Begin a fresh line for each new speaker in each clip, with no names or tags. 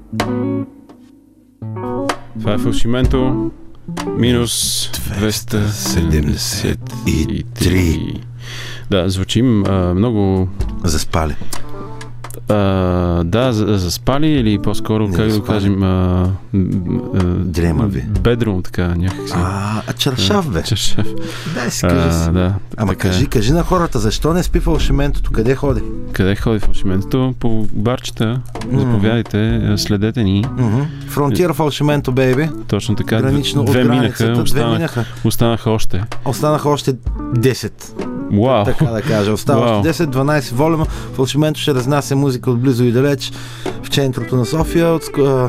Това е фалшименто минус 273. Да, звучим много...
Заспали.
Да, заспали или по-скоро, как да кажем...
Дремави.
Бедрум, така някакси.
Чершав, бе.
Чершав.
Дай си, кажи си.
Да,
ама кажи на хората, защо не спи фалшиментото? Къде ходи?
Къде ходи фалшиментото? По барчета. Заповядайте, следете ни.
Фронтира фалшименто, бейби.
Точно така.
Гранично
Две минаха. Останаха още.
Останаха още 10.
Вау.
Така да кажа. Остава още 10-12 волюма. Фалшименто ще разнася музика от близо и далеч в центрото на София.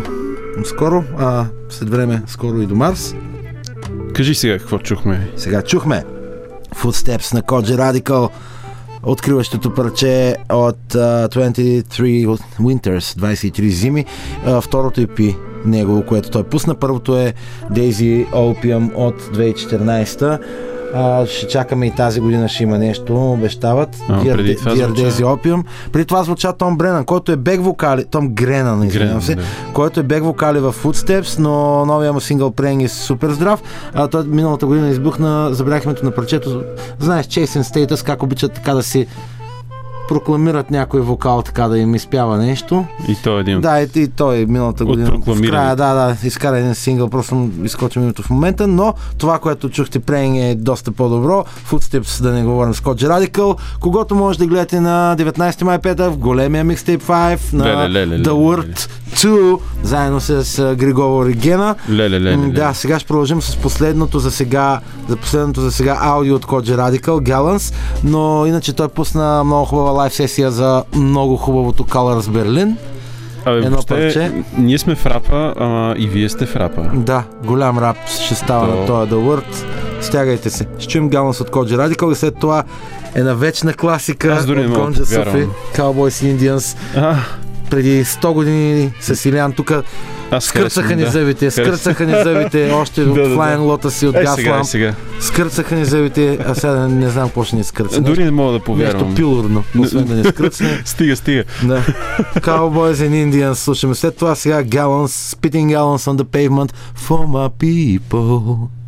Скоро, след време скоро и до Марс.
Кажи сега какво чухме.
Сега чухме Footsteps на Kojey Radical, откриващото парче от 23 Winters, 23 зими, второто EP негово, което той пусна. Първото е Daisy Opium от 2014. Ще чакаме и тази година, ще има нещо, обещават. Dear Daisy Opium. Преди това звуча Том Бренан, който е бек вокали, Том Гренан, извинявам се, който е бек вокали в Footsteps, но новия му сингъл Praying е супер здрав. Той миналата година избухна, забравих името на парчето. Знаеш, Chasing Status, как обичат така да си прокламират някой вокал, така да им изпява нещо.
И той един.
Да, и той миналата година. В края, изкара един сингъл, просто изкочим името в момента, но това, което чухте Praying е доста по-добро. Footsteps, да не говорим с Kojey Radical, когото може да гледате на 19 май петък в големия Mixtape 5 на The Word 2, заедно с Григово Регена. Да, сега ще продължим с последното за сега аудио от Kojey Radical, Gallons, но иначе той пусна много хубава лайв сесия за много хубавото Colors Berlin. Едно парче.
Ние сме в рапа, и вие сте в рапа.
Да, голям рап ще става на този The Word. Стягайте се. Ще чуем Gallons от Kojey Radical и след това една вечна класика от Ganja Sufi, Cowboys Indians. Преди 100 години с Илян тук скърцаха ни зъбите, още от Flying Lotus и от Gaslamp. Скърцаха ни зъбите, а сега не знам какво ще ни скърца.
Дори не мога да повярвам.
Нещо пилорно, освен да ни скърцне.
Стига.
Да. Cowboys and Indians слушаме. След това сега Gallons, Spitting Gallons on the Pavement for my people.